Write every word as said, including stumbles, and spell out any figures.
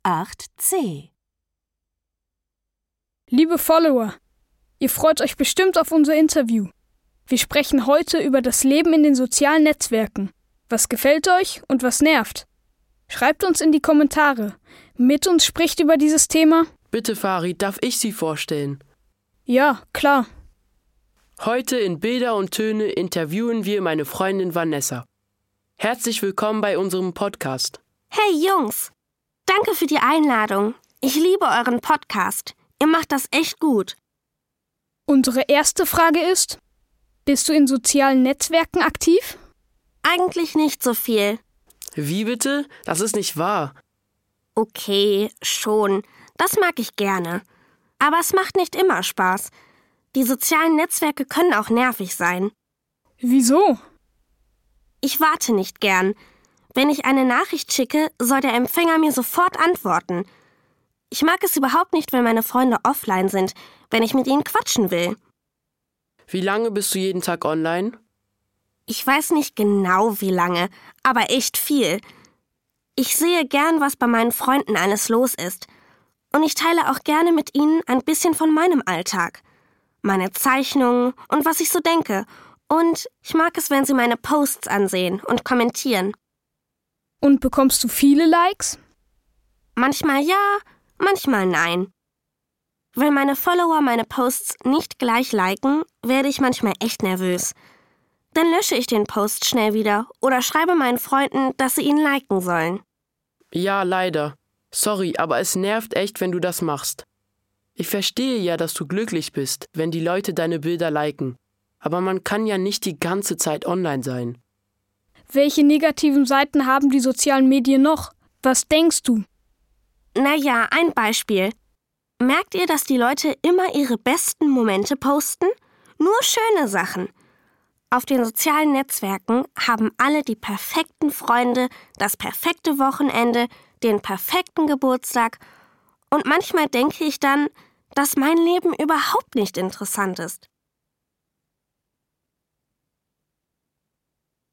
acht c. Liebe Follower, ihr freut euch bestimmt auf unser Interview. Wir sprechen heute über das Leben in den sozialen Netzwerken. Was gefällt euch und was nervt? Schreibt uns in die Kommentare. Mit uns spricht über dieses Thema. Bitte, Farid, darf ich Sie vorstellen? Ja, klar. Heute in Bilder und Töne interviewen wir meine Freundin Vanessa. Herzlich willkommen bei unserem Podcast. Hey Jungs, danke für die Einladung. Ich liebe euren Podcast. Ihr macht das echt gut. Unsere erste Frage ist, bist du in sozialen Netzwerken aktiv? Eigentlich nicht so viel. Wie bitte? Das ist nicht wahr. Okay, schon. Das mag ich gerne. Aber es macht nicht immer Spaß. Die sozialen Netzwerke können auch nervig sein. Wieso? Ich warte nicht gern. Wenn ich eine Nachricht schicke, soll der Empfänger mir sofort antworten. Ich mag es überhaupt nicht, wenn meine Freunde offline sind, wenn ich mit ihnen quatschen will. Wie lange bist du jeden Tag online? Ich weiß nicht genau, wie lange, aber echt viel. Ich sehe gern, was bei meinen Freunden alles los ist. Und ich teile auch gerne mit ihnen ein bisschen von meinem Alltag. Meine Zeichnungen und was ich so denke. Und ich mag es, wenn sie meine Posts ansehen und kommentieren. Und bekommst du viele Likes? Manchmal ja, manchmal nein. Wenn meine Follower meine Posts nicht gleich liken, werde ich manchmal echt nervös. Dann lösche ich den Post schnell wieder oder schreibe meinen Freunden, dass sie ihn liken sollen. Ja, leider. Sorry, aber es nervt echt, wenn du das machst. Ich verstehe ja, dass du glücklich bist, wenn die Leute deine Bilder liken. Aber man kann ja nicht die ganze Zeit online sein. Welche negativen Seiten haben die sozialen Medien noch? Was denkst du? Naja, ein Beispiel. Merkt ihr, dass die Leute immer ihre besten Momente posten? Nur schöne Sachen. Auf den sozialen Netzwerken haben alle die perfekten Freunde, das perfekte Wochenende, den perfekten Geburtstag. Und manchmal denke ich dann, dass mein Leben überhaupt nicht interessant ist.